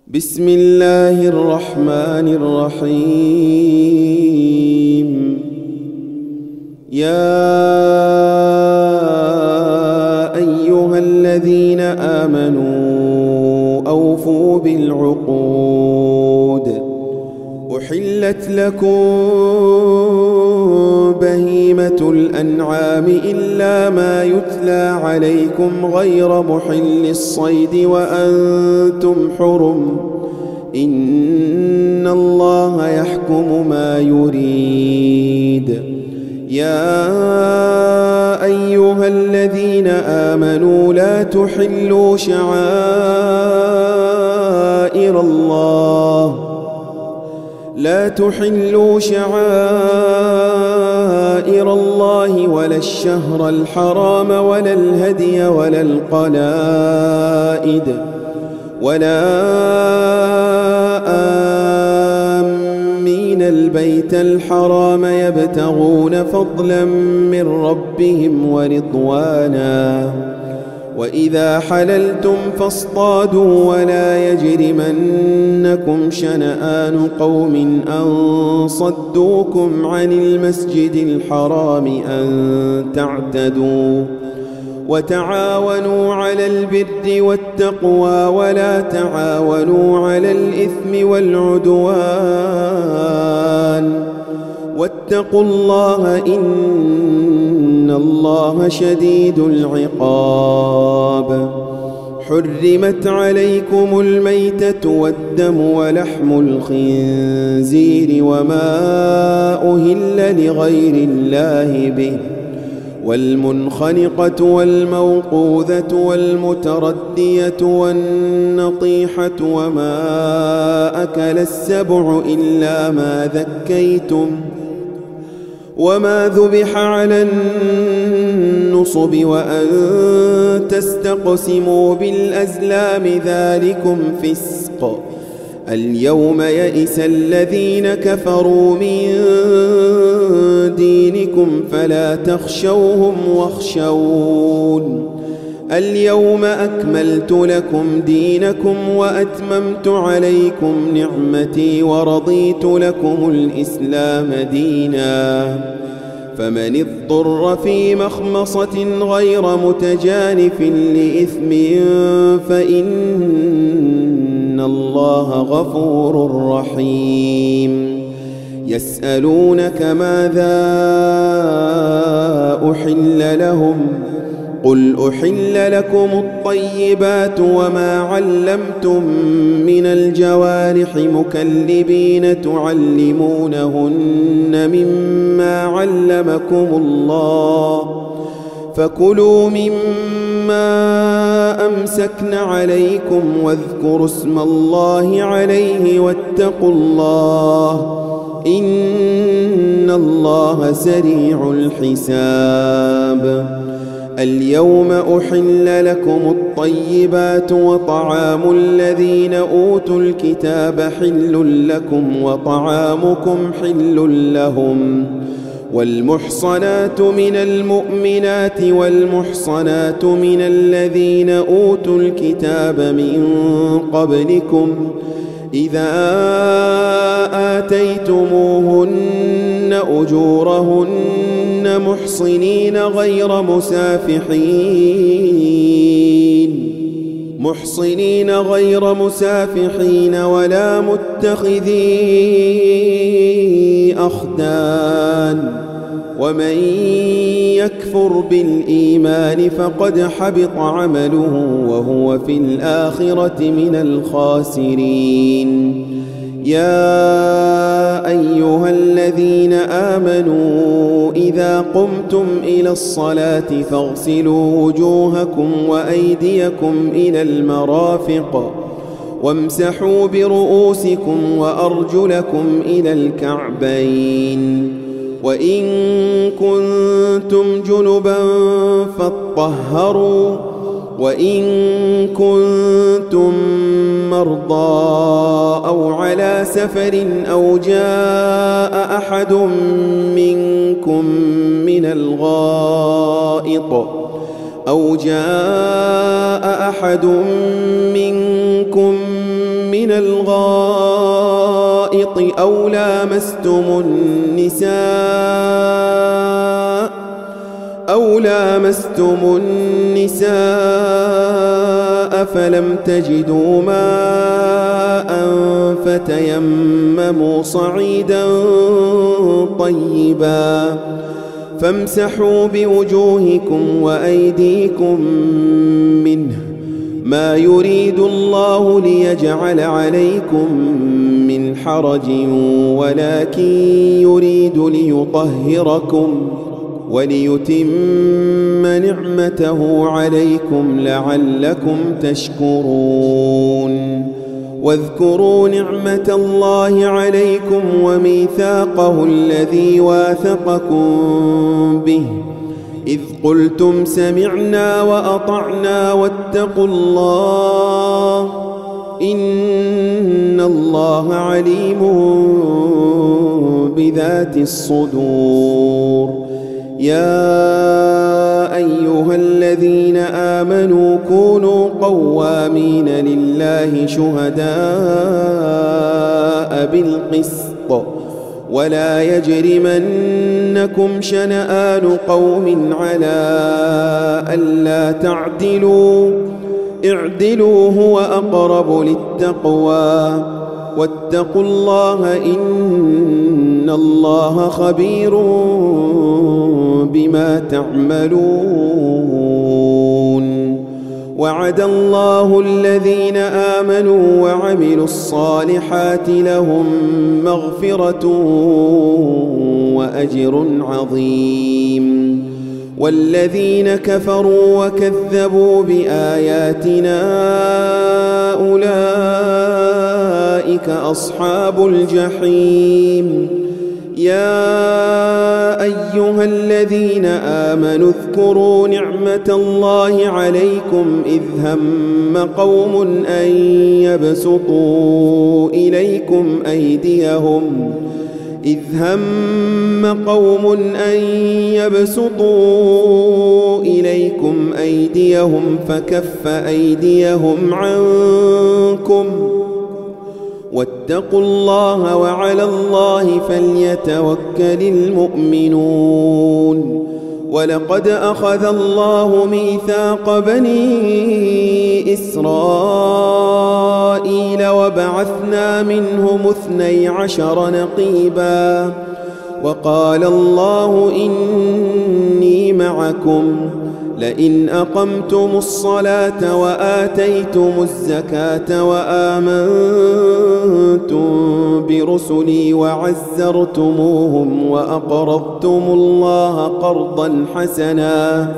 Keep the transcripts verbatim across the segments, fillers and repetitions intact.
بسم الله الرحمن الرحيم. يا أيها الذين آمنوا أوفوا بالعقود. أحلت لكم بهيمة الأنعام إلا ما يتلى عليكم غير محل الصيد وأنتم حرم، إن الله يحكم ما يريد. يا أيها الذين آمنوا لا تحلوا شعائر الله لا تحلوا شعائر الله ولا الشهر الحرام ولا الهدي ولا القلائد ولا آمين البيت الحرام يبتغون فضلا من ربهم ورضوانا. وإذا حللتم فاصطادوا ولا يجرمنكم شنآن قوم أن صدوكم عن المسجد الحرام أن تعتدوا. وتعاونوا على البر والتقوى ولا تعاونوا على الإثم والعدوان، واتقوا الله إن الله شديد العقاب. حرمت عليكم الميتة والدم ولحم الخنزير وما أهل لغير الله به، والمنخنقة والموقوذة والمتردية والنطيحة وما أكل السبع إلا ما ذكيتم وما ذبح على النصب وأن تستقسموا بالأزلام ذلكم فسق. اليوم يئس الذين كفروا من دينكم فلا تخشوهم واخشون. اليوم أكملت لكم دينكم وأتممت عليكم نعمتي ورضيت لكم الإسلام دينا. فمن اضطر في مخمصة غير متجانف لإثم فإن الله غفور رحيم. يسألونك ماذا أحل لهم؟ قل أحل لكم الطيبات وما علمتم من الجوارح مكلبين تعلمونهن مما علمكم الله، فكلوا مما أمسكن عليكم واذكروا اسم الله عليه واتقوا الله إن الله سريع الحساب. اليوم أحل لكم الطيبات وطعام الذين أوتوا الكتاب حل لكم وطعامكم حل لهم. والمحصنات من المؤمنات والمحصنات من الذين أوتوا الكتاب من قبلكم إذا آتيتموهن أجورهن محصنين غير مسافحين محصنين غير مسافحين ولا متخذي أخدان. ومن يكفر بالإيمان فقد حبط عمله وهو في الآخرة من الخاسرين. يا أيها الذين آمنوا إذا قمتم إلى الصلاة فاغسلوا وجوهكم وأيديكم إلى المرافق وامسحوا برؤوسكم وأرجلكم إلى الكعبين، وإن كنتم جنبا فاطهروا، وإن كنتم مرضى أو على سفر أو جاء أحد منكم من الغائط أو جاء أحد منكم من الغائط أو لامستم النساء أو لامستم النساء فلم تجدوا ماء فتيمموا صعيدا طيبا فامسحوا بوجوهكم وأيديكم منه ما يريد الله ليجعل عليكم من حرج ولكن يريد ليطهركم وليتم نعمته عليكم لعلكم تشكرون واذكروا نعمة الله عليكم وميثاقه الذي واثقكم به إذ قلتم سمعنا وأطعنا واتقوا الله إن الله عليم بذات الصدور يا أيها الذين آمنوا كونوا قوامين لله شهداء بالقسط ولا يجرمنكم شنآن قوم على ألا تعدلوا اعدلوا هو أقرب للتقوى واتقوا الله إن الله خبير بما تعملون وعد الله الذين آمنوا وعملوا الصالحات لهم مغفرة وأجر عظيم والذين كفروا وكذبوا بآياتنا أولئك أصحاب الجحيم يا أيها الذين آمنوا اذكروا نعمة الله عليكم إذ هم قوم أن يبسطوا إليكم أيديهم إذ هم قوم أن يبسطوا إليكم أيديهم فكف أيديهم عنكم واتقوا الله وعلى الله فليتوكل المؤمنون ولقد أخذ الله ميثاق بني إسرائيل وبعثنا منهم اثني عشر نقيبا وقال الله إني معكم لئن أقمتم الصلاة وآتيتم الزكاة وآمنتم برسلي وعزرتموهم وأقرضتم الله قرضا حسنا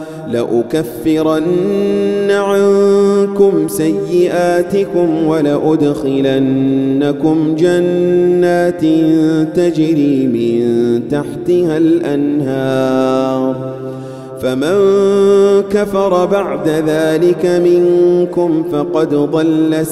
لأكفرن عنكم سيئاتكم ولأدخلنكم جنات تجري من تحتها الأنهار فمن كفر بعد ذلك منكم فقد ضل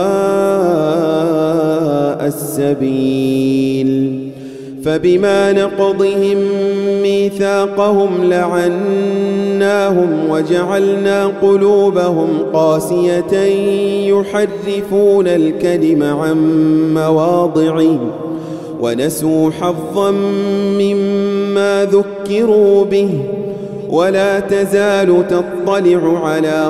سواء السبيل فبما نقضهم ميثاقهم لعناهم وجعلنا قلوبهم قاسية يحرفون الكلم عن مواضعه ونسوا حظا مما ذكروا به ولا تزال تطلع على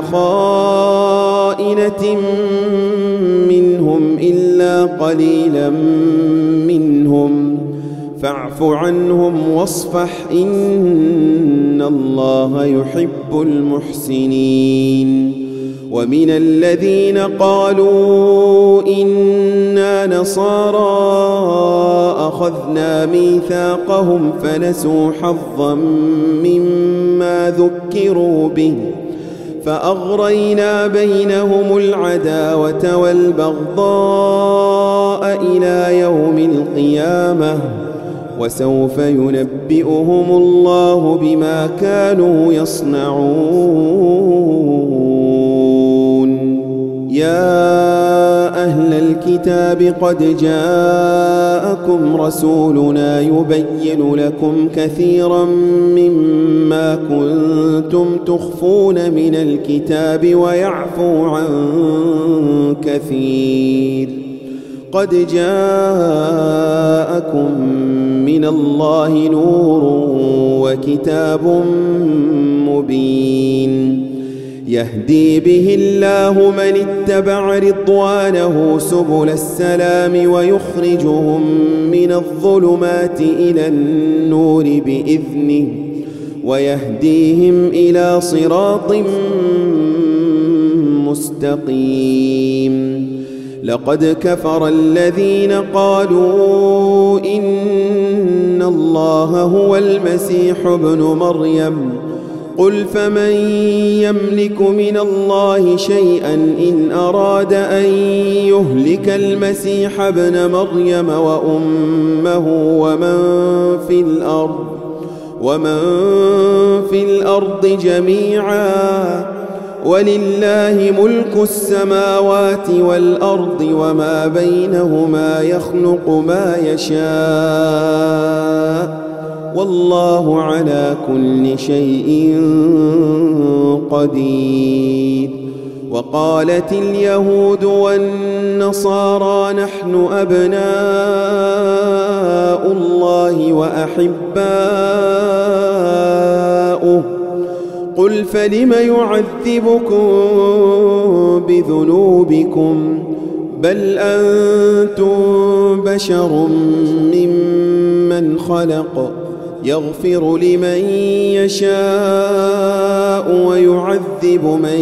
خائنة منهم إلا قليلا منهم فاعف عنهم واصفح إن الله يحب المحسنين ومن الذين قالوا إنا نصارى أخذنا ميثاقهم فنسوا حظا مما ذكروا به فأغرينا بينهم العداوة والبغضاء إلى يوم القيامة وسوف ينبئهم الله بما كانوا يصنعون يا أهل الكتاب قد جاءكم رسولنا يبين لكم كثيرا مما كنتم تخفون من الكتاب ويعفو عن كثير. قد جاءكم من الله نور وكتاب مبين يهدي به الله من اتبع رضوانه سبل السلام ويخرجهم من الظلمات إلى النور بإذنه ويهديهم إلى صراط مستقيم. لقد كفر الذين قالوا إن الله هو المسيح ابن مريم قل فمن يملك من الله شيئا إن أراد أن يهلك المسيح ابن مريم وأمه ومن في الأرض ومن في الأرض جميعا ولله ملك السماوات والأرض وما بينهما يخلق ما يشاء والله على كل شيء قدير. وقالت اليهود والنصارى نحن أبناء الله وأحباؤه قل فلم يعذبكم بذنوبكم بل أنتم بشر ممن خلق يغفر لمن يشاء ويعذب من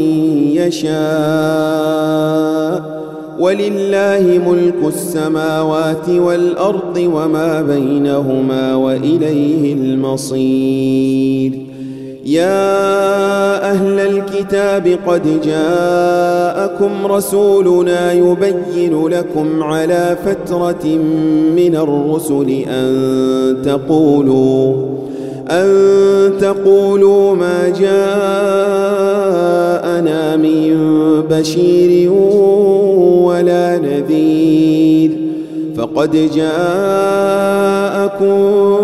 يشاء ولله ملك السماوات والأرض وما بينهما وإليه المصير. يا أهل الكتاب قد جاءكم رسولنا يبين لكم على فترة من الرسل أن تقولوا أن تقولوا ما جاءنا من بشير ولا نذير فقد جاءكم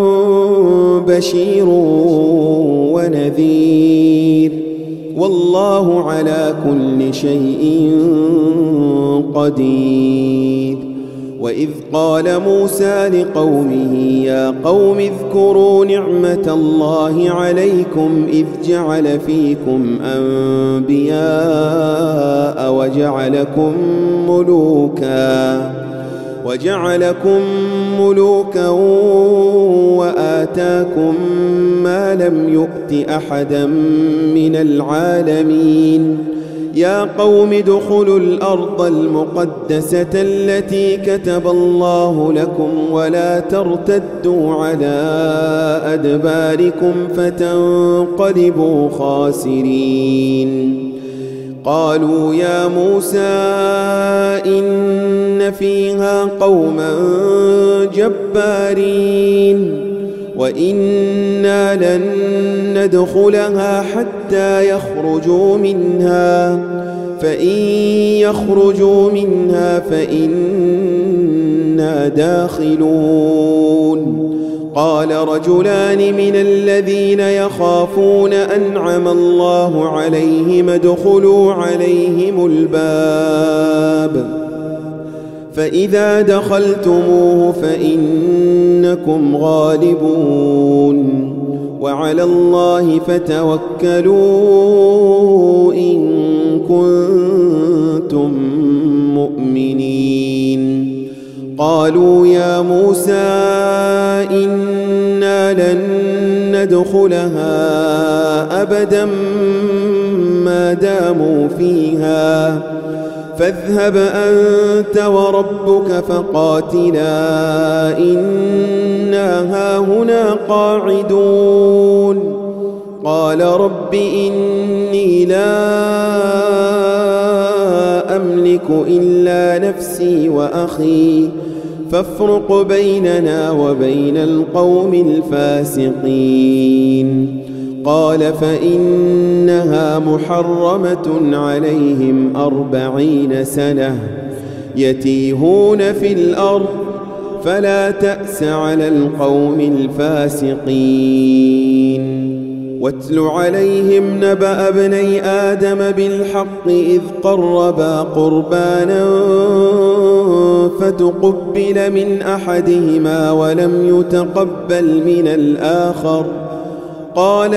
بشير ونذير والله على كل شيء قدير. وإذ قال موسى لقومه يا قوم اذكروا نعمة الله عليكم إذ جعل فيكم أنبياء وجعلكم ملوكا وجعلكم ملوكا وآتاكم ما لم يؤت أحدا من العالمين. يا قوم ادخلوا الأرض المقدسة التي كتب الله لكم ولا ترتدوا على أدباركم فتنقلبوا خاسرين. قالوا يا موسى إن فيها قوما جبارين وإنا لن ندخلها حتى يخرجوا منها فإن يخرجوا منها فإنا داخلون. قال رجلان من الذين يخافون أنعم الله عليهم ادخلوا عليهم الباب فإذا دخلتموه فإنكم غالبون وعلى الله فتوكلوا إن كنتم مؤمنين. قالوا يا موسى إنا لن ندخلها أبدا ما داموا فيها فاذهب أنت وربك فقاتلا إنا هاهنا قاعدون. قال رب إني لا أملك إلا نفسي وأخي فافرق بيننا وبين القوم الفاسقين. قال فإنها محرمة عليهم أربعين سنة يتيهون في الأرض فلا تأس على القوم الفاسقين. واتل عليهم نبأ ابني آدم بالحق إذ قربا قربانا فتقبل من أحدهما ولم يتقبل من الآخر قال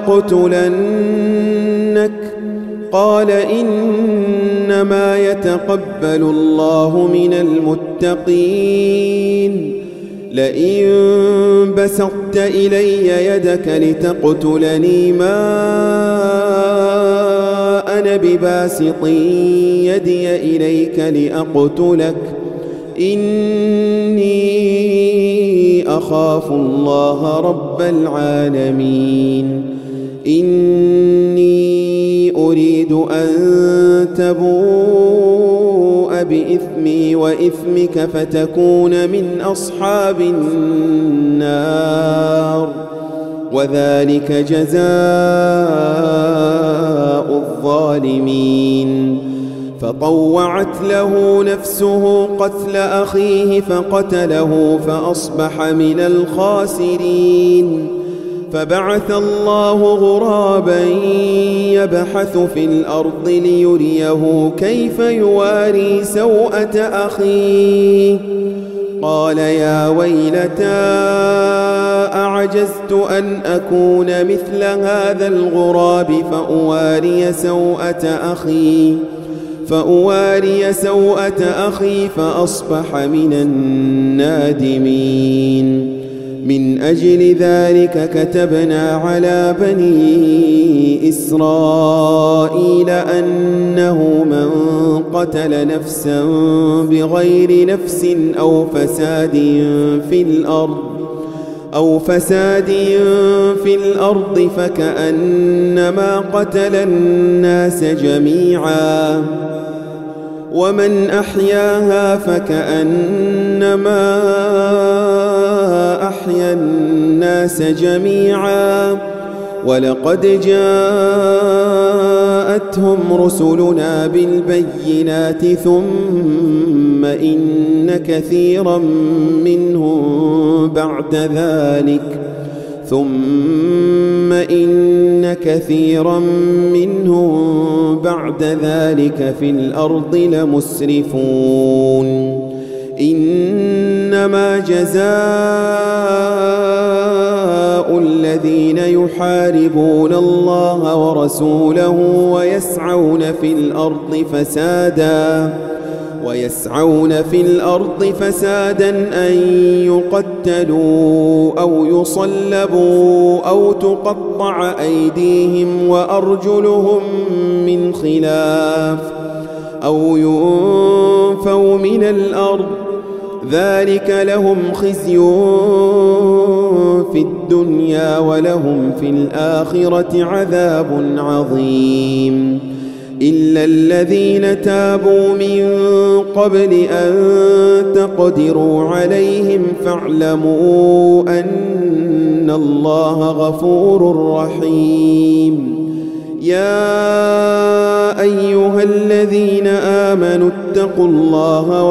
لأقتلنك قال إنما يتقبل الله من المتقين. لئن بسطت إلي يدك لتقتلني ما أنا بباسط يدي إليك لأقتلك إني أخاف الله رب العالمين. إني أريد أن تبوء بإثمي وإثمك فتكون من أصحاب النار وذلك جزاء الظالمين. فطوعت له نفسه قتل أخيه فقتله فأصبح من الخاسرين. فبعث الله غرابا يبحث في الأرض ليريه كيف يواري سوءة أخيه قال يا ويلتى أعجزت أن أكون مثل هذا الغراب فأواري سوءة أخي فأواري سوءة أخي فأصبح من النادمين. من أجل ذلك كتبنا على بني إسرائيل أنه من قتل نفسا بغير نفس أو فساد في الأرض أو فساد في الأرض فكأنما قتل الناس جميعا ومن أحياها فكأنما أحيا الناس جميعا. ولقد جاءتهم رسلنا بالبينات ثم إن كثيرا منهم بعد ذلك ثم إن كثيرا منهم بعد ذلك في الأرض لمسرفون. إنما جزاء الذين يحاربون الله ورسوله ويسعون في الأرض فسادا ويسعون في الأرض فسادا أن يقتلوا أو يصلبوا أو تقطع أيديهم وأرجلهم من خلاف أو ينفوا من الأرض ذلك لهم خزي في الدنيا ولهم في الآخرة عذاب عظيم. إلا الذين تابوا من قبل أن تقدروا عليهم فاعلموا أن الله غفور رحيم. يا أيها الذين آمنوا اتقوا الله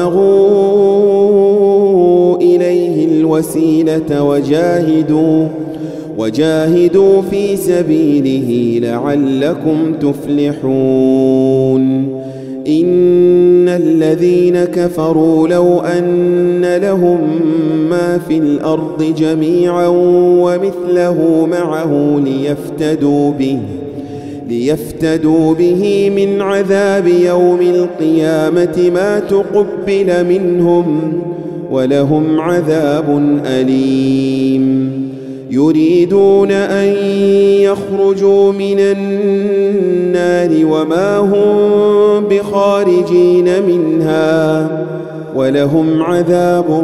وابتغوا إليه الوسيلة وجاهدوا وجاهدوا في سبيله لعلكم تفلحون. إن الذين كفروا لو أن لهم ما في الأرض جميعا ومثله معه ليفتدوا به ليفتدوا به من عذاب يوم القيامة ما تقبل منهم ولهم عذاب أليم. يريدون أن يخرجوا من النار وما هم بخارجين منها ولهم عذاب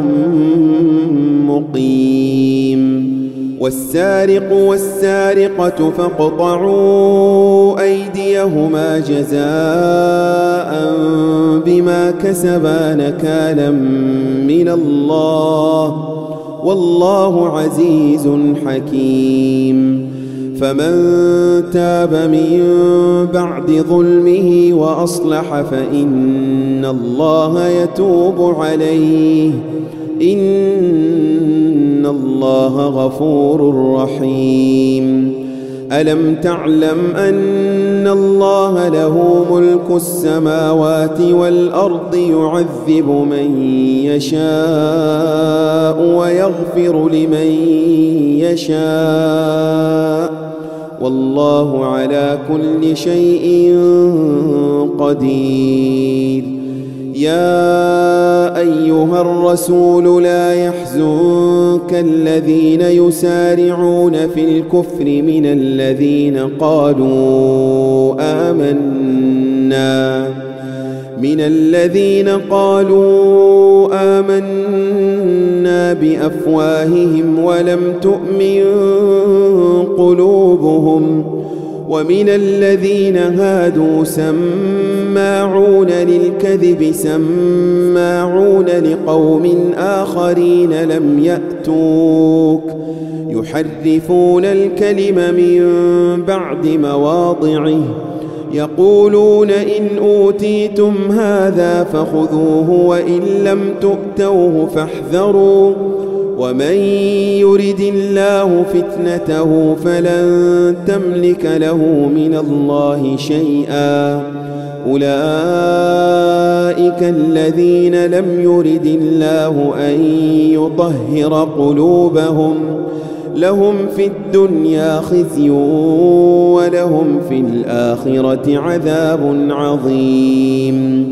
مقيم. والسارق والسارقة فاقطعوا أيديهما جزاء بما كسبا نكالا من الله والله عزيز حكيم. فمن تاب من بعد ظلمه وأصلح فإن الله يتوب عليه إن الله غفور رحيم. ألم تعلم أن الله له ملك السماوات والأرض يعذب من يشاء ويغفر لمن يشاء والله على كل شيء قدير. يا أيها الرسول لا يحزنك الذين يسارعون في الكفر من الذين قالوا آمنا من الذين قالوا آمنا بأفواههم ولم تؤمن قلوبهم ومن الذين هادوا سماعون للكذب سماعون لقوم آخرين لم يأتوك يحرفون الكلم من بعد مواضعه يقولون إن أوتيتم هذا فخذوه وإن لم تؤتوه فاحذروا ومن يرد الله فتنته فلن تملك له من الله شيئا أولئك الذين لم يرد الله أن يطهر قلوبهم لهم في الدنيا خزي ولهم في الآخرة عذاب عظيم.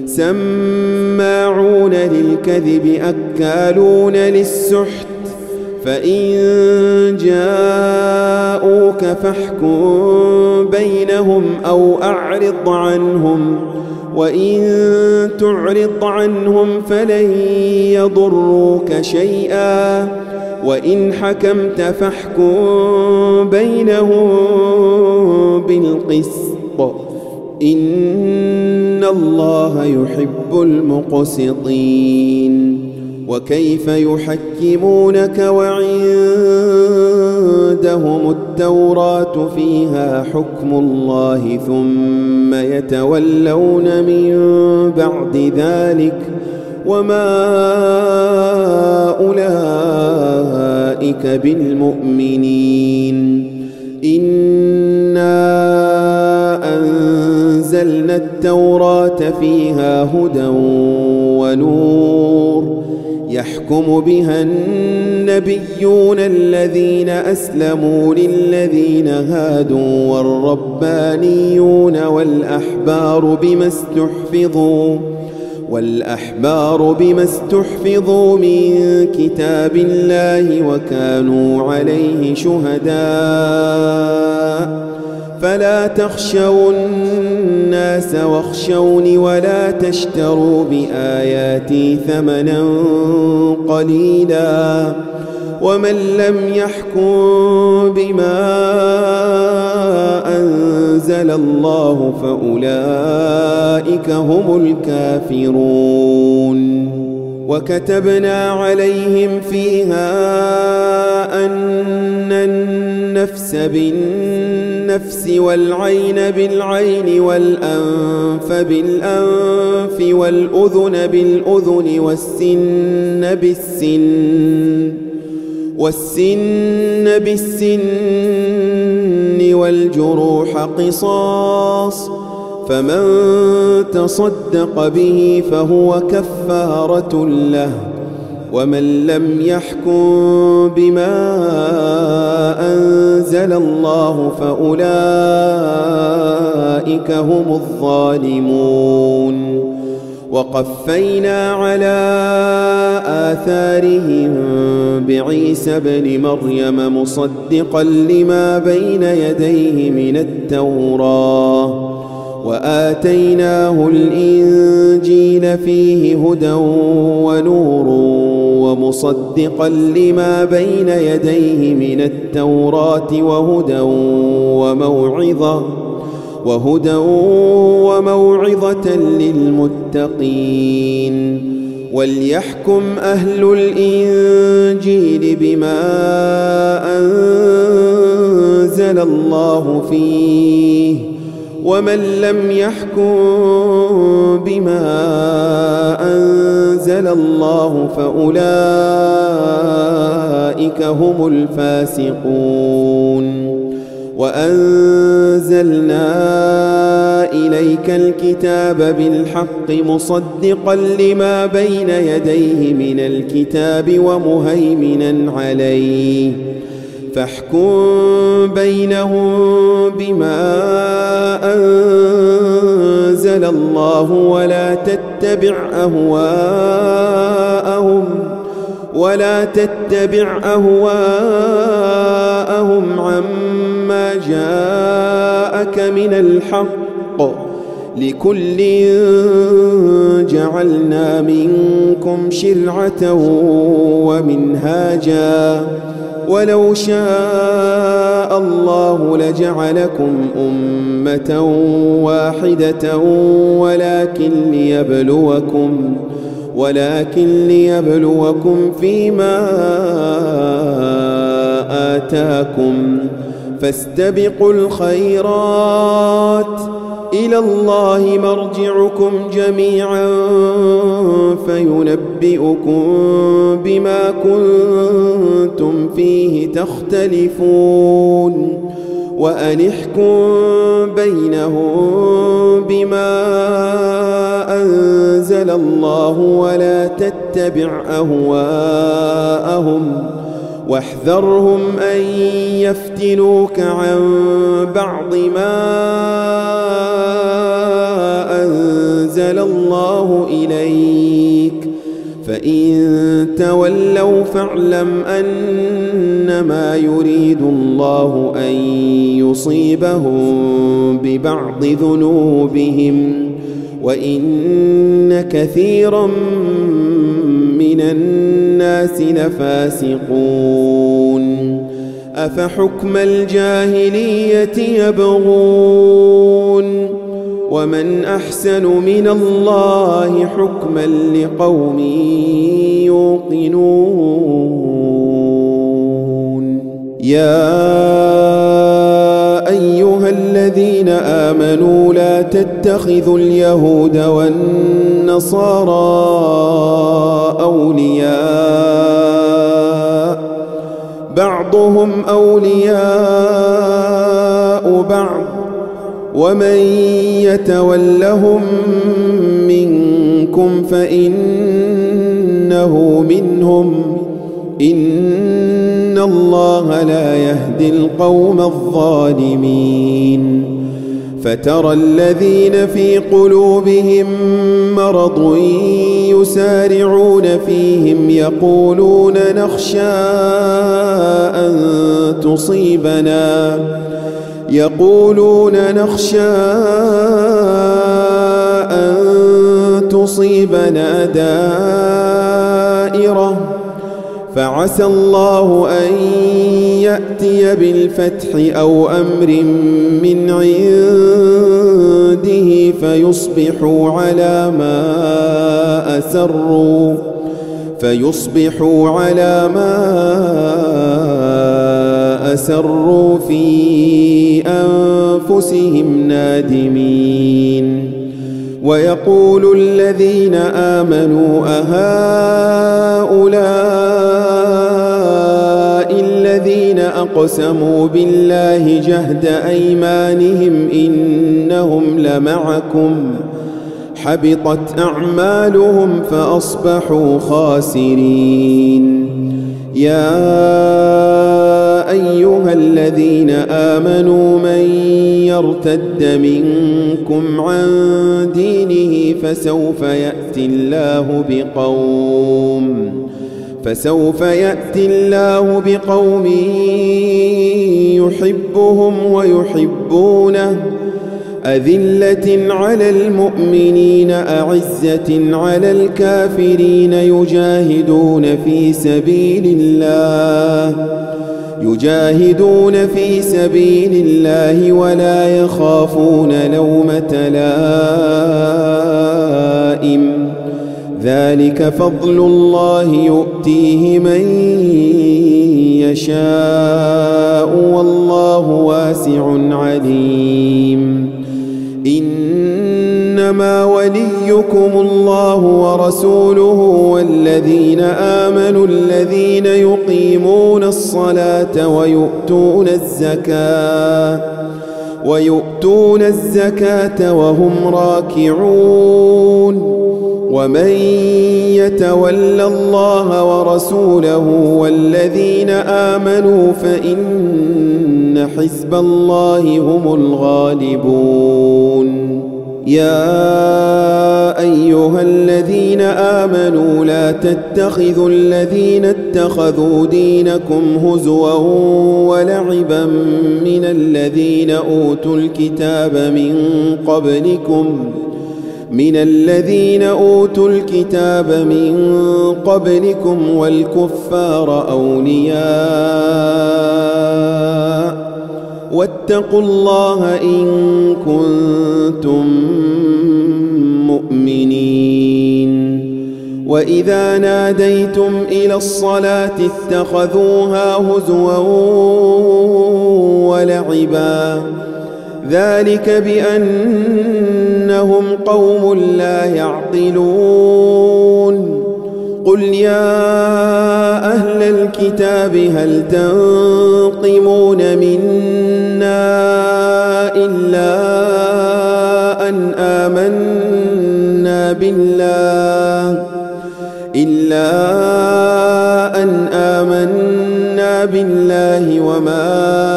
سماعون للكذب أكالون للسحت فإن جاءوك فاحكم بينهم أو أعرض عنهم وإن تعرض عنهم فلن يضروك شيئا وإن حكمت فاحكم بينهم بالقسط إن الله يحب المقسطين. وكيف يحكمونك وعندهم التوراة فيها حكم الله ثم يتولون من بعد ذلك وما أولئك بالمؤمنين. إنا أنزلنا التوراة فيها هدى ونور يحكم بها النبيون الذين أسلموا للذين هادوا والربانيون والأحبار بما استحفظوا والأحبار بما استحفظوا من كتاب الله وكانوا عليه شهداء فلا تخشوا الناس واخشوني ولا تشتروا بآياتي ثمنا قليلا ومن لم يحكم بما أنزل الله فأولئك هم الكافرون. وكتبنا عليهم فيها أن النفس بالنفس والعين بالعين والأنف بالأنف والأذن بالأذن والسن بالسن والسن بالسن والجروح قصاص فمن تصدق به فهو كفارة له ومن لم يحكم بما أنزل الله فأولئك هم الظالمون. وقفينا على آثارهم بعيسى ابن مريم مصدقا لما بين يديه من التوراة وآتيناه الإنجيل فيه هدى ونور ومصدقا لما بين يديه من التوراة وهدى وموعظة وهدى وموعظة للمتقين. وليحكم أهل الإنجيل بما أنزل أنزل الله فيه، ومن لم يحكم بما أنزل الله فأولئك هم الفاسقون. وأنزلنا إليك الكتاب بالحق مصدقا لما بين يديه من الكتاب ومهيمنا عليه، فاحكم بينهم بما أنزل الله ولا تتبع أهواءهم ولا تتبع أهواءهم عما جاءك من الحق، لكل جعلنا منكم شرعة ومنهاجا، ولو شاء الله لجعلكم أمة واحدة ولكن ليبلوكم ولكن ليبلوكم فيما آتاكم، فاستبقوا الخيرات، إلى الله مرجعكم جميعا فينبئكم بما كنتم فيه تختلفون. وأن احكم بينهم بما أنزل الله ولا تتبع أهواءهم، واحذرهم أن يفتنوك عن بعض ما أنزل الله إليك، فإن تولوا فاعلم أنما يريد الله أن يصيبهم ببعض ذنوبهم، وإن كثيرا من الناس لفاسقون. أفحكم الجاهلية يبغون، ومن أحسن من الله حكما لقوم يوقنون. يا أيها الذين آمنوا لا تتخذوا اليهود والنصارى أولياء، بعضهم أولياء بعض، ومن يتولهم منكم فإنه منهم، إن الله لا يهدي القوم الظالمين. فترى الذين في قلوبهم مرض يسارعون فيهم يقولون نخشى أن تصيبنا يقولون نخشى أن تصيبنا دائرة، فعسى الله أن يأتي بالفتح أو أمر من عنده فيصبحوا على ما أسروا فيصبحوا على ما أسروا في أنفسهم نادمين. ويقول الذين آمنوا أهؤلاء الذين أقسموا بالله جهد أيمانهم إنهم لمعكم، حبطت أعمالهم فأصبحوا خاسرين. يا أيها الذين آمنوا من يرتد منكم عن دينه فسوف يأتي الله بقوم فسوف يأتي الله بقوم يحبهم ويحبونه، أذلة على المؤمنين أعزة على الكافرين يجاهدون في سبيل الله يجاهدون في سبيل الله ولا يخافون لومة لائم، ذلك فضل الله يؤتيه من يشاء والله واسع عليم. إنما وليكم الله ورسوله والذين آمنوا الذين يقيمون الصلاة ويؤتون الزكاة ويؤتون الزكاة وهم راكعون. ومن يتول الله ورسوله والذين آمنوا فإن حزب الله هم الغالبون. يا أيها الذين آمنوا لا تتخذوا الذين اتخذوا دينكم هزوا ولعبا من الذين أوتوا الكتاب من قبلكم من الذين أوتوا الكتاب من قبلكم والكفار أولياء واتقوا الله إن كنتم مؤمنين. وإذا ناديتم إلى الصلاة اتخذوها هزوا ولعبا ذلك بأنهم قوم لا يعقلون. قل يا أهل الكتاب هل تنقمون منا إلا أن آمنا بالله إلا أن آمنا بالله وما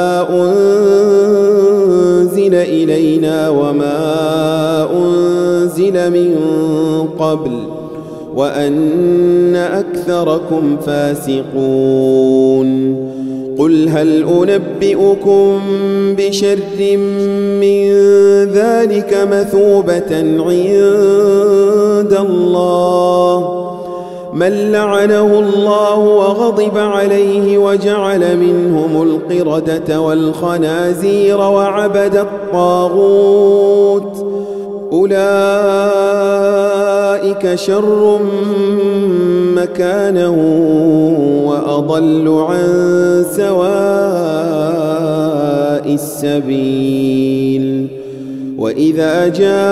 أنزل إلينا وما أنزل من قبل وأن أكثركم فاسقون. قل هل أنبئكم بشر من ذلك مثوبة عند الله من لعنه الله وغضب عليه وجعل منهم القردة والخنازير وعبد الطاغوت أولئك شر مكانا وأضل عن سواء السبيل. وإذا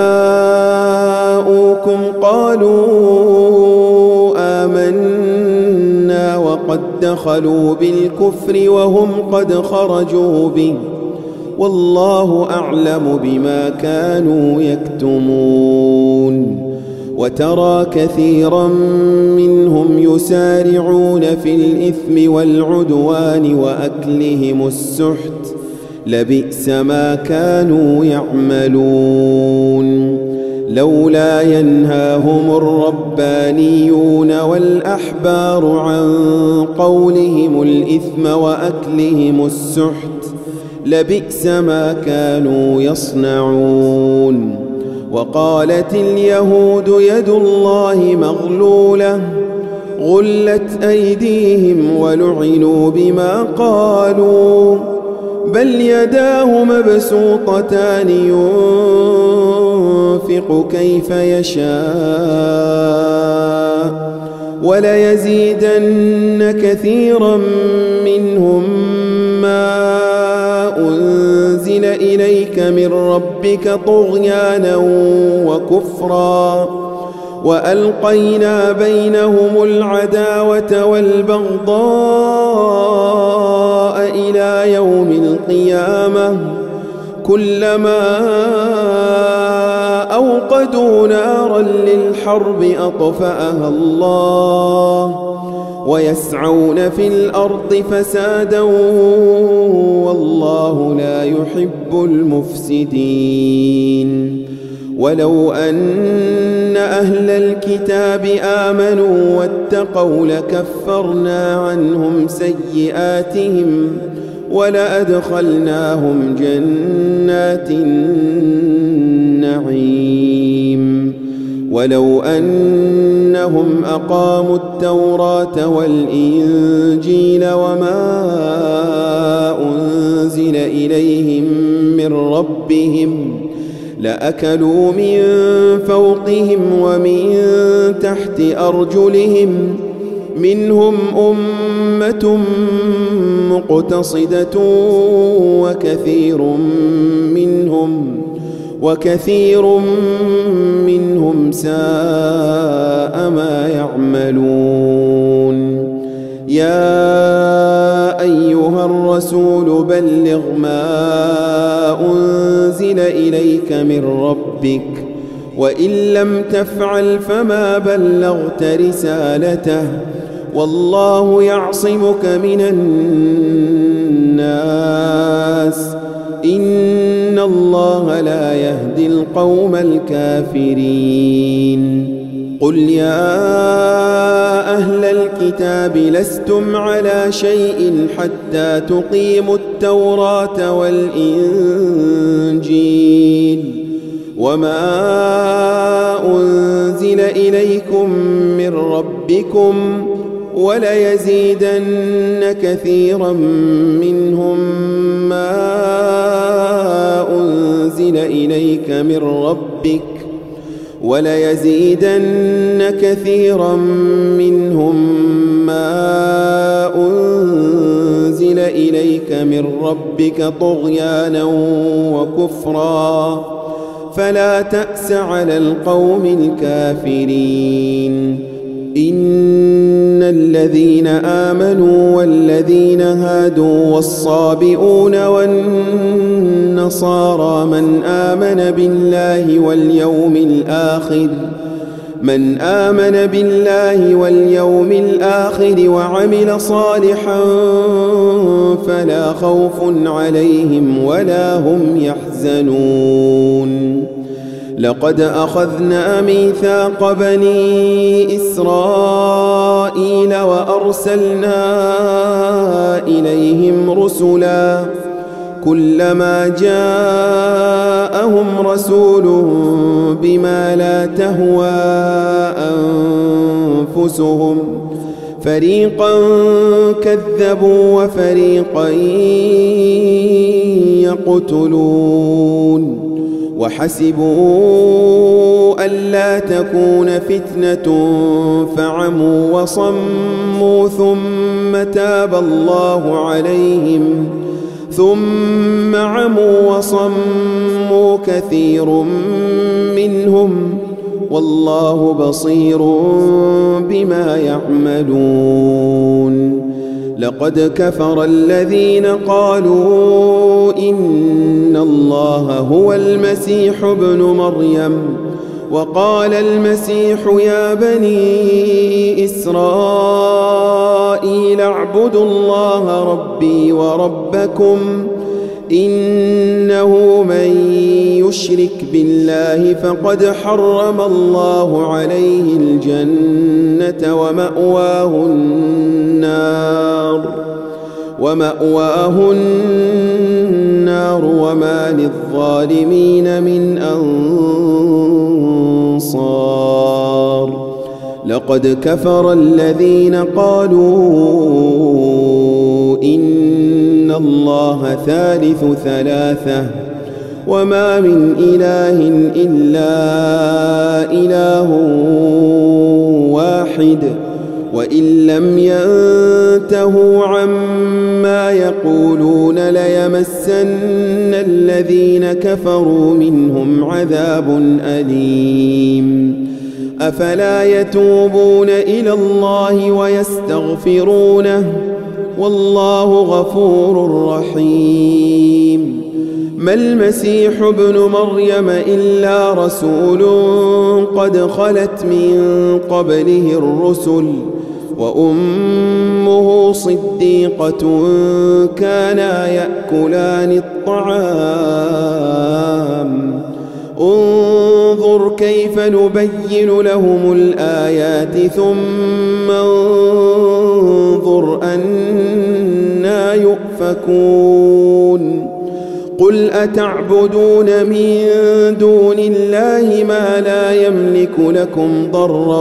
جاءوكم قالوا آمنا وقد دخلوا بالكفر وهم قد خرجوا به والله أعلم بما كانوا يكتمون. وترى كثيرا منهم يسارعون في الإثم والعدوان وأكلهم السحت لبئس ما كانوا يعملون. لولا ينهاهم الربانيون والأحبار عن قولهم الإثم وأكلهم السحت لبئس ما كانوا يصنعون. وقالت اليهود يد الله مغلولة غلت أيديهم ولعنوا بما قالوا بل يداه مبسوطتان ينفق كيف يشاء وليزيدن كثيرا منهم ما أنزل إليك من ربك طغيانا وكفرا وألقينا بينهم العداوة والبغضاء إلى يوم القيامة كلما أوقدوا نارا للحرب أطفأها الله ويسعون في الأرض فسادا والله لا يحب المفسدين. ولو أن أهل الكتاب آمنوا واتقوا لكفرنا عنهم سيئاتهم ولأدخلناهم جنات النعيم. ولو أنهم أقاموا التوراة والإنجيل وما أنزل إليهم من ربهم لأكلوا من فوقهم ومن تحت أرجلهم منهم أمة مقتصدة وكثير منهم وكثير منهم ساء ما يعملون. يا أيها الرسول بلغ ما أنزل إليك من ربك وإن لم تفعل فما بلغت رسالته والله يعصمك من الناس إن الله لا يهدي القوم الكافرين. قل يا أهل الكتاب لستم على شيء حتى تقيموا التوراة والإنجيل وما أنزل إليكم من ربكم وليزيدن كثيرا منهم ما أنزل إليك من ربك وليزيدن كثيرا منهم ما أنزل إليك من ربك طغيانا وكفرا فلا تأس على القوم الكافرين. إن الذين آمنوا والذين هادوا والصابئون والنصارى من آمن بالله واليوم الآخر من آمن بالله واليوم الآخر وعمل صالحا فلا خوف عليهم ولا هم يحزنون. لقد أخذنا ميثاق بني إسرائيل وأرسلنا إليهم رسلا كلما جاءهم رسول بما لا تهوى أنفسهم فريقا كذبوا وفريقا يقتلون وحسبوا ألا تكون فتنة فعموا وصموا ثم تاب الله عليهم ثم عموا وصموا كثير منهم والله بصير بما يعملون. لقد كفر الذين قالوا إن الله هو المسيح ابن مريم وقال المسيح يا بني إسرائيل اعبدوا الله ربي وربكم إنه من يشرك بالله فقد حرم الله عليه الجنة ومأواه النار ومأواه النار وما للظالمين من أنصار. لقد كفر الذين قالوا إن الله ثالث ثلاثة وما من إله إلا إله واحد وإن لم ينتهوا عما يقولون ليمسن الذين كفروا منهم عذاب أليم. أفلا يتوبون إلى الله ويستغفرونه والله غفور رحيم. ما المسيح ابن مريم إلا رسول قد خلت من قبله الرسل وأمه صديقة كانا يأكلان الطعام انظر كيف نبين لهم الآيات ثم انظر أنى يؤفكون. قل أتعبدون من دون الله ما لا يملك لكم ضرا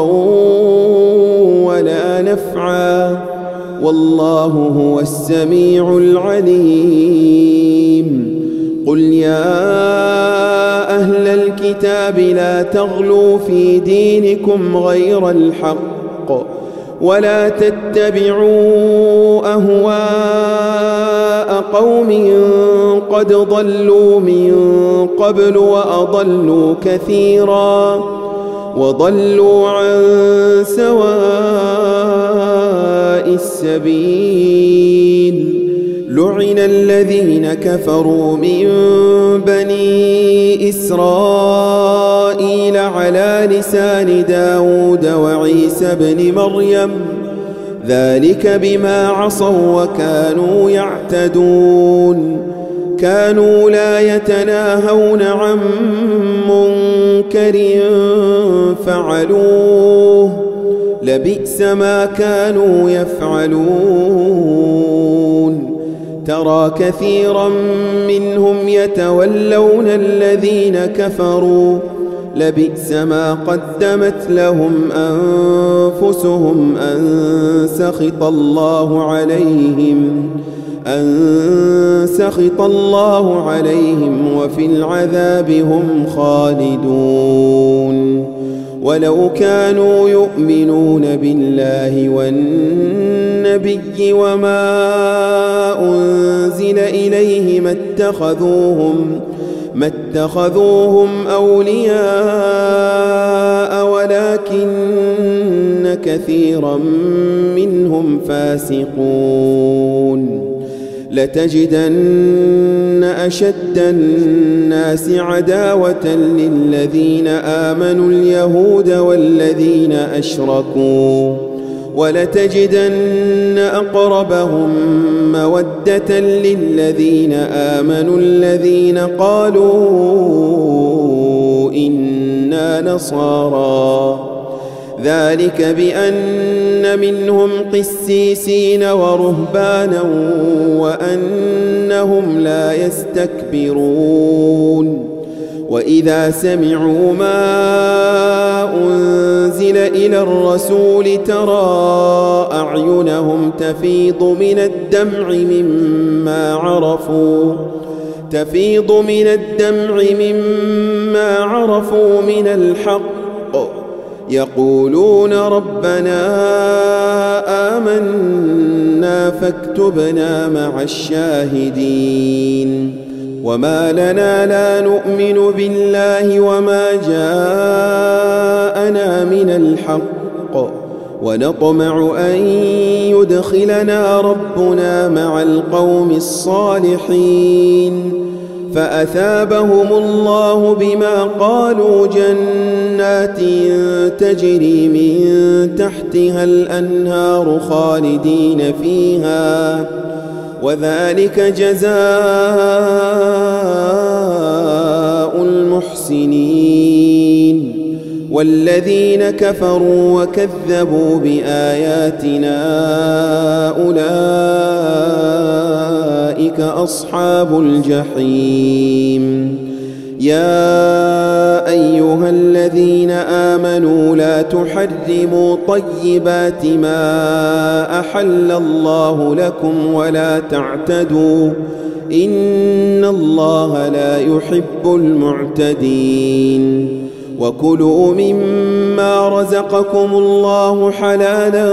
ولا نفعا والله هو السميع العليم. قل يا أهل الكتاب لا تغلوا في دينكم غير الحق ولا تتبعوا أهواء قوم قد ضلوا من قبل وأضلوا كثيرا وضلوا عن سواء السبيل لعن الذين كفروا من بني إسرائيل على لسان داود وعيسى بن مريم ذلك بما عصوا وكانوا يعتدون كانوا لا يتناهون عن منكر فعلوه لبئس ما كانوا يفعلون ترى كثيرا منهم يتولون الذين كفروا لبئس ما قدمت لهم أنفسهم أن سخط الله عليهم أن سخط الله عليهم وفي العذاب هم خالدون ولو كانوا يؤمنون بالله والنبي وما أنزل إليه ما اتخذوهم ما اتخذوهم أولياء ولكن كثيرا منهم فاسقون لتجدن أشد الناس عداوة للذين آمنوا اليهود والذين أشركوا ولتجدن أقربهم مودة للذين آمنوا الذين قالوا إنا نصارى ذلك بأن منهم قسيسين ورهبانا وأنهم لا يستكبرون وإذا سمعوا ما أنزل إلى الرسول ترى أعينهم تفيض من الدمع مما عرفوا تفيض من الدمع مما عرفوا من الحق يقولون ربنا آمنا فاكتبنا مع الشاهدين وما لنا لا نؤمن بالله وما جاءنا من الحق ونطمع أن يدخلنا ربنا مع القوم الصالحين فأثابهم الله بما قالوا جنات تجري من تحتها الأنهار خالدين فيها وذلك جزاء المحسنين والذين كفروا وكذبوا بآياتنا أولئك أصحاب الجحيم يا أيها الذين آمنوا لا تحرموا طيبات ما أحل الله لكم ولا تعتدوا إن الله لا يحب المعتدين وكلوا مما رزقكم الله حلالا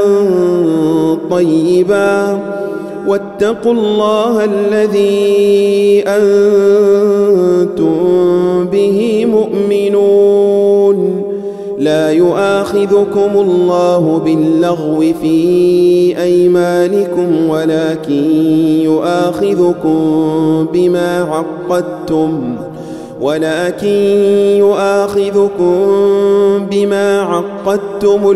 طيبا واتقوا الله الذي أنتم به مؤمنون لا يؤاخذكم الله باللغو في أيمانكم ولكن يؤاخذكم بما عقدتم ولكن يؤاخذكم بما عقدتم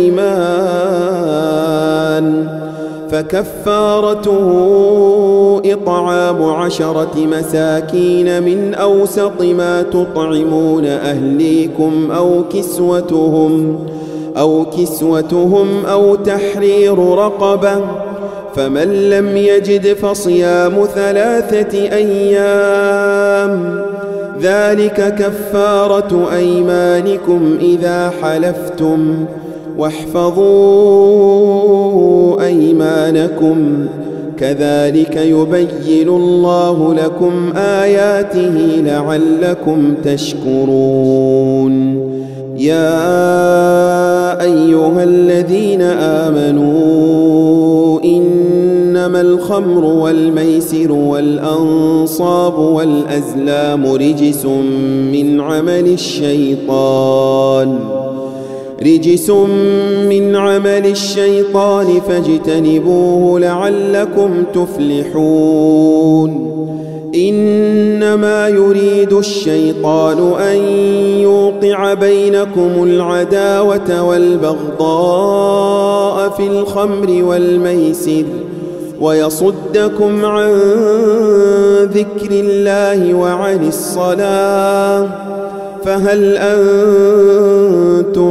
الأيمان فكفارته إطعام عشرة مساكين من أوسط ما تطعمون أهليكم أو كسوتهم أو كسوتهم أو تحرير رقبة فمن لم يجد فصيام ثلاثة أيام ذلك كفارة أيمانكم إذا حلفتم واحفظوا أيمانكم كذلك يبين الله لكم آياته لعلكم تشكرون. يا أيها الذين آمنوا إنما الخمر والميسر والأنصاب والأزلام رجس من عمل الشيطان رجس من عمل الشيطان فاجتنبوه لعلكم تفلحون. إنما يريد الشيطان أن يوقع بينكم العداوة والبغضاء في الخمر والميسر ويصدكم عن ذكر الله وعن الصلاة فهل أنتم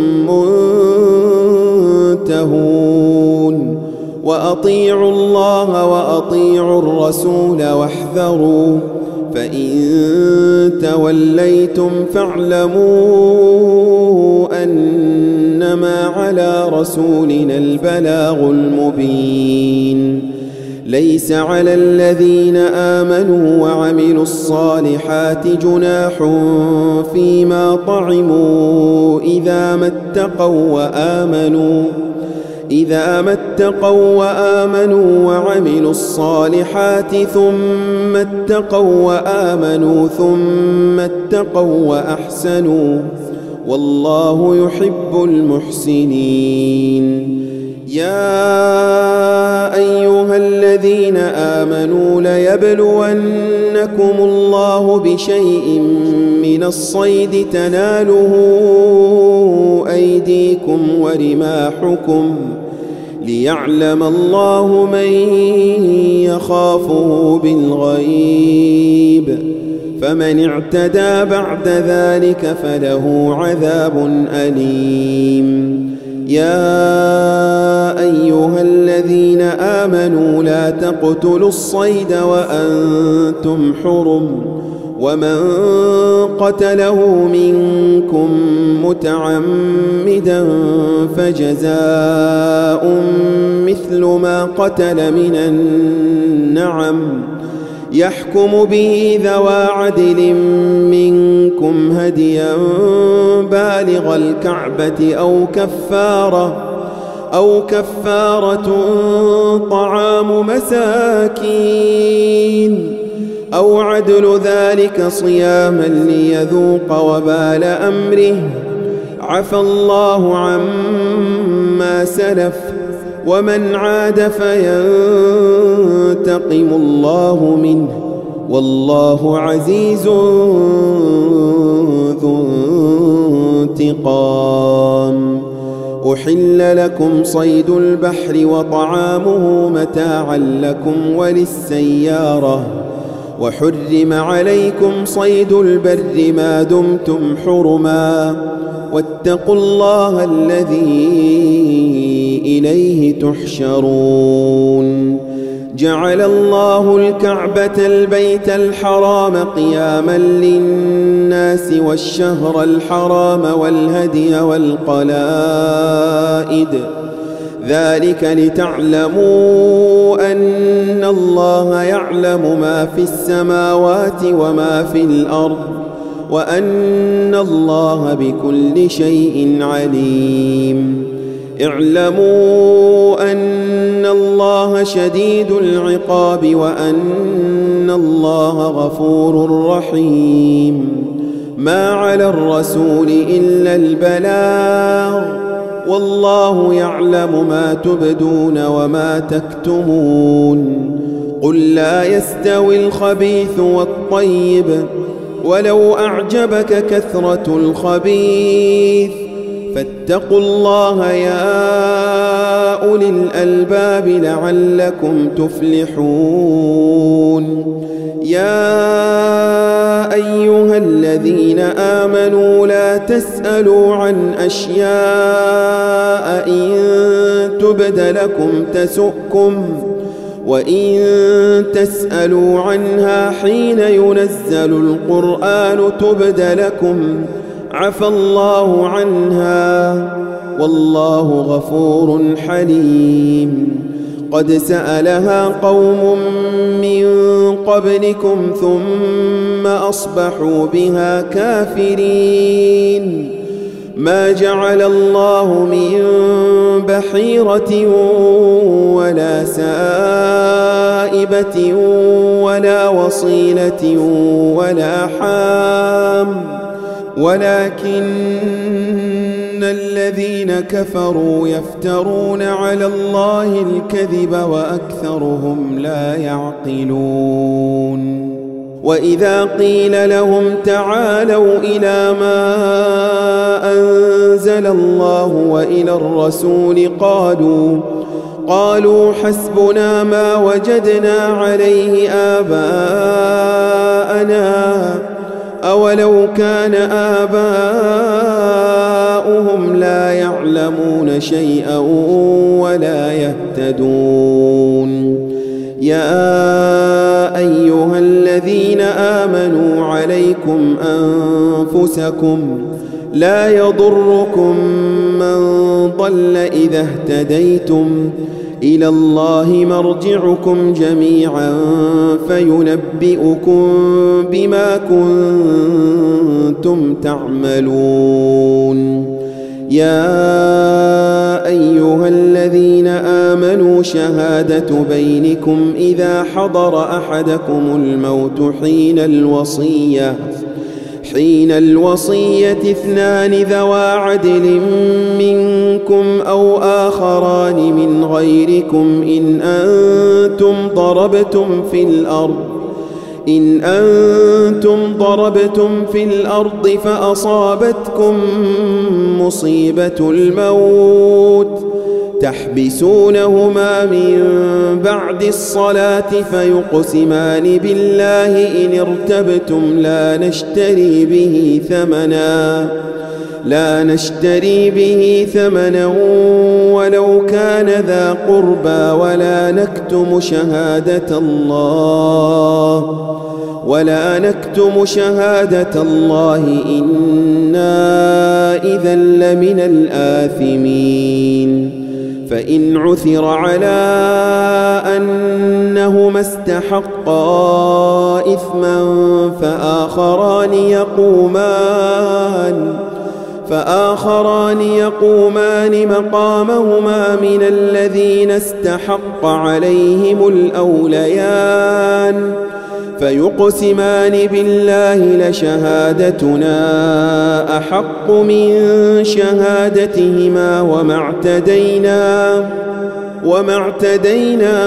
منتهون؟ وأطيعوا الله وأطيعوا الرسول واحذروا فإن توليتم فاعلموا أنما على رسولنا البلاغ المبين. ليس على الذين آمنوا وعملوا الصالحات جناح فيما طعموا إذا ما اتقوا وآمنوا إذا ما اتقوا وآمنوا وعملوا الصالحات ثم اتقوا وآمنوا ثم اتقوا وأحسنوا والله يحب المحسنين. يا أيها الذين آمنوا ليبلونكم الله بشيء من الصيد تناله أيديكم ورماحكم ليعلم الله من يخافه بالغيب فمن اعتدى بعد ذلك فله عذاب أليم. يا أيها الذين آمنوا لا تقتلوا الصيد وأنتم حرم ومن قتله منكم متعمدا فجزاء مثل ما قتل من النعم يحكم به ذوى عدل منكم هديا بالغ الكعبة أو كفارة أو كفارة طعام مساكين أو عدل ذلك صياما ليذوق وبال أمره عفى الله عما سلف ومن عاد فينتقم الله منه والله عزيز ذو انتقام. أحل لكم صيد البحر وطعامه متاعا لكم وللسيارة وحرم عليكم صيد البر ما دمتم حرما واتقوا الله الذي إليه تحشرون. جعل الله الكعبة البيت الحرام قياما للناس والشهر الحرام والهدي والقلائد ذلك لتعلموا أن الله يعلم ما في السماوات وما في الأرض وأن الله بكل شيء عليم. اعلموا أن الله شديد العقاب وأن الله غفور رحيم. ما على الرسول إلا البلاغ والله يعلم ما تبدون وما تكتمون. قل لا يستوي الخبيث والطيب ولو أعجبك كثرة الخبيث فاتقوا الله يا أولي الألباب لعلكم تفلحون. يا أيها الذين آمنوا لا تسألوا عن أشياء إن تبد لكم تسؤكم وإن تسألوا عنها حين ينزل القرآن تبد لكم عفى الله عنها والله غفور حليم. قد سألها قوم من قبلكم ثم أصبحوا بها كافرين ما جعل الله من بحيرة ولا سائبة ولا وصيلة ولا حام ولكن الذين كفروا يفترون على الله الكذب وأكثرهم لا يعقلون وإذا قيل لهم تعالوا إلى ما أنزل الله وإلى الرسول قالوا قالوا حسبنا ما وجدنا عليه آباءنا أولو كان آباؤهم لا يعلمون شيئا ولا يهتدون يا أيها الذين آمنوا عليكم أنفسكم لا يضركم من ضل إذا اهتديتم إلى الله مرجعكم جميعا فينبئكم بما كنتم تعملون يا أيها الذين آمنوا شهادة بينكم إذا حضر أحدكم الموت حين الوصية حين الوصية اثنان ذوى عدل منكم أو آخران من غيركم إن أنتم ضربتم في الأرض إن أنتم ضربتم في الأرض فأصابتكم مصيبة الموت تحبسونهما من بعد الصلاة فيقسمان بالله إن ارتبتم لا نشتري به ثمنا لا نشتري به ثمنا ولو كان ذا قربى ولا نكتم شهادة الله ولا نكتم شهادة الله إنا إذا لمن الآثمين فإن عثر على أنهما استحقا إثما فآخران يقومان فآخران يقومان مقامهما من الذين استحق عليهم الأوليان فيقسمان بالله لشهادتنا أحق من شهادتهما وما اعتدينا وما اعتدينا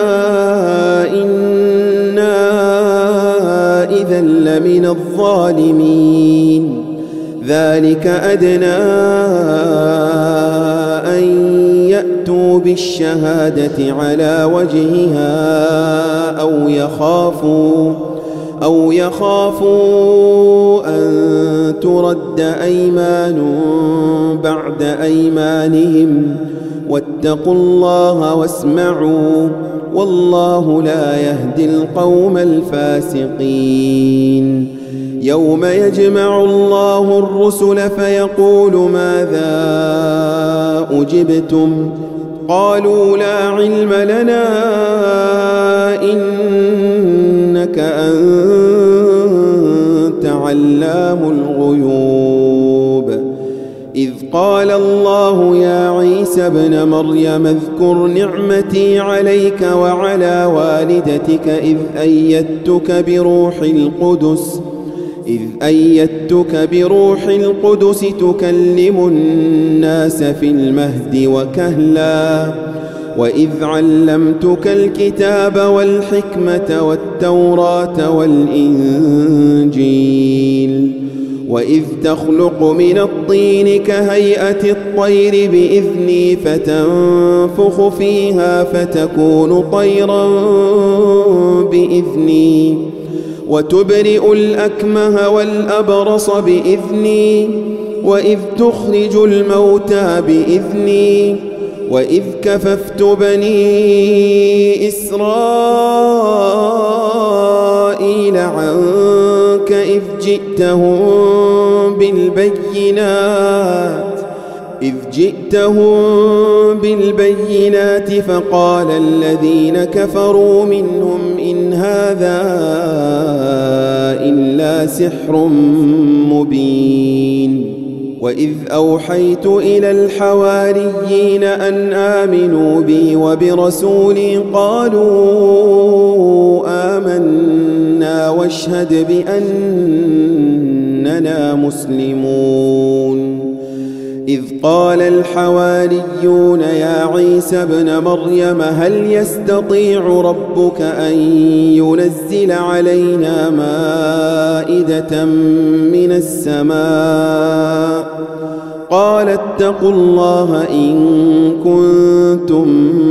إنا إذا لمن الظالمين ذلك أدنى أن يأتوا بالشهادة على وجهها أو يخافوا أو يخافوا أن ترد أيمان بعد أيمانهم واتقوا الله واسمعوا والله لا يهدي القوم الفاسقين يوم يجمع الله الرسل فيقول ماذا أجبتم قالوا لا علم لنا إنك أنت علام الغيوب إذ قال الله يا عيسى ابن مريم اذكر نعمتي عليك وعلى والدتك إذ أيدتك بروح القدس إذ أيدتك بروح القدس تكلم الناس في المهد وكهلا وإذ علمتك الكتاب والحكمة والتوراة والإنجيل وإذ تخلق من الطين كهيئة الطير بإذني فتنفخ فيها فتكون طيرا بإذني وتبرئ الأكمه والأبرص بإذني وإذ تخرج الموتى بإذني وإذ كففت بني إسرائيل عنك إذ جئتهم بالبينات إذ جئتهم بالبينات فقال الذين كفروا منهم إن هذا إلا سحر مبين وإذ أوحيت إلى الحواريين أن آمنوا بي وبرسولي قالوا آمنا واشهد بأننا مسلمون إذ قال الحواريون يا عيسى ابن مريم هل يستطيع ربك أن ينزل علينا مائدة من السماء قال اتقوا الله إن كنتم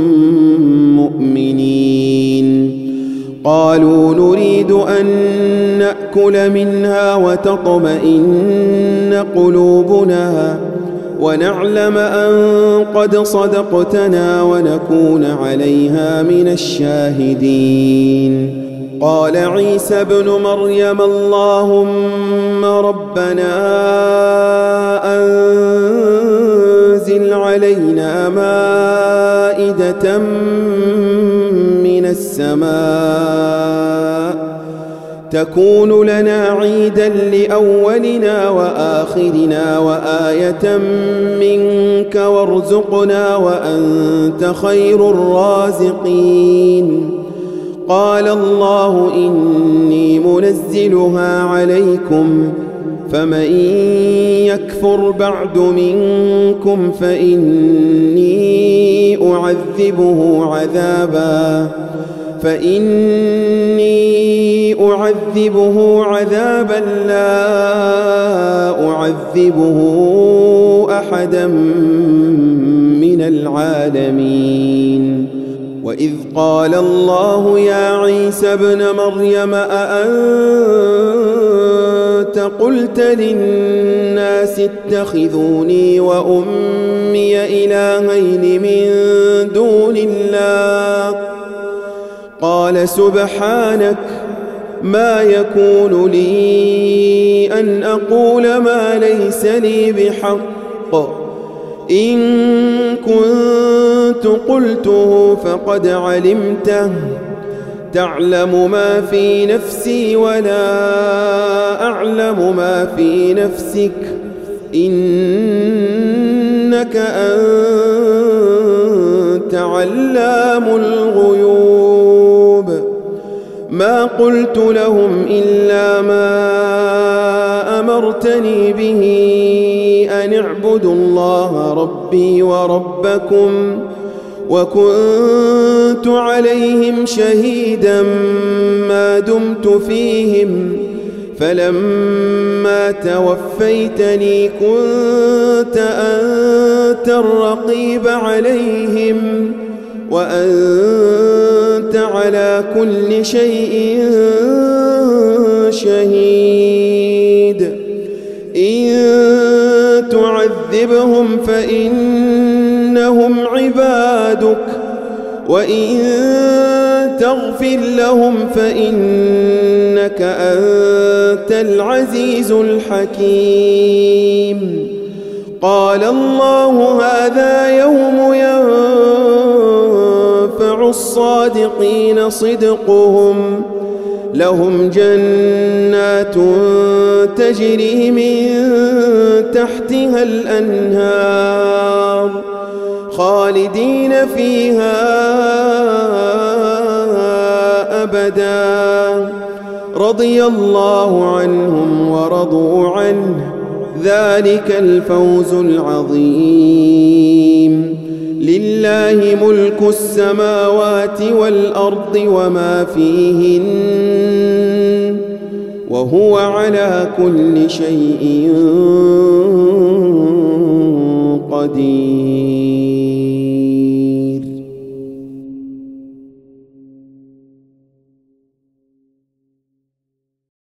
مؤمنين قالوا نريد أن نأكل منها وتطمئن قلوبنا ونعلم أن قد صدقتنا ونكون عليها من الشاهدين قال عيسى ابن مريم اللهم ربنا أنزل علينا مائدة من السماء تكون لنا عيدا لأولنا وآخرنا وآية منك وارزقنا وأنت خير الرازقين قال الله إني منزلها عليكم فمن يكفر بعد منكم فإني أعذبه عذابا فإني أعذبه عذابا لا أعذبه أحدا من العالمين وإذ قال الله يا عيسى ابن مريم أأنت قلت للناس اتخذوني وأمي إلهين من دون الله قال سبحانك ما يكون لي أن أقول ما ليس لي بحق إن كنت قلته فقد علمته تعلم ما في نفسي ولا أعلم ما في نفسك إنك أنت علام الغيوب ما قلت لهم إلا ما أمرتني به أن اعبدوا الله ربي وربكم وكنت عليهم شهيدا ما دمت فيهم فلما توفيتني كنت أنت الرقيب عليهم وأنت على كل شيء شهيد إن تعذبهم فإنهم عبادك وإن تغفر لهم فإنك أنت العزيز الحكيم قال الله هذا يوم ينفع الصادقين صدقهم لهم جنات تجري من تحتها الأنهار خالدين فيها أبدا رضي الله عنهم ورضوا عنه ذلك الفوز العظيم لله ملك السماوات والأرض وما فيهن وهو على كل شيء قدير.